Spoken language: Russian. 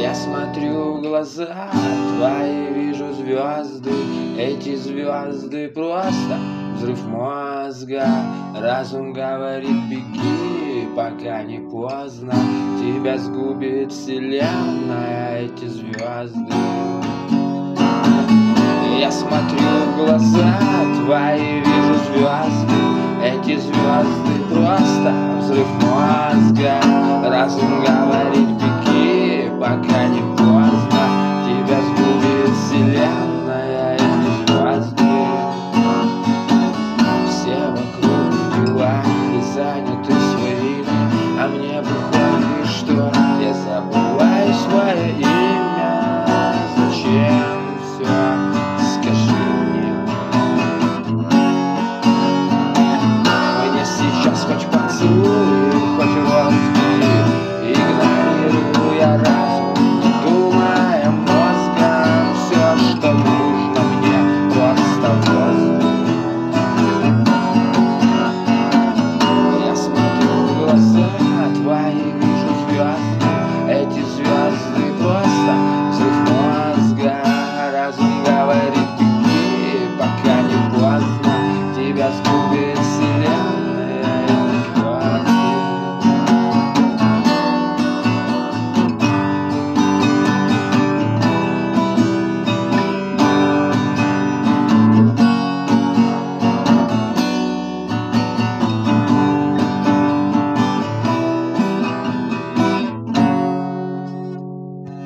Я смотрю в глаза твои, вижу звезды. Эти звезды просто взрыв мозга. Разум говорит: беги, пока не поздно. Тебя сгубит вселенная, эти звезды. Я смотрю в глаза твои, вижу звезды. Эти звезды просто взрыв мозга. Разум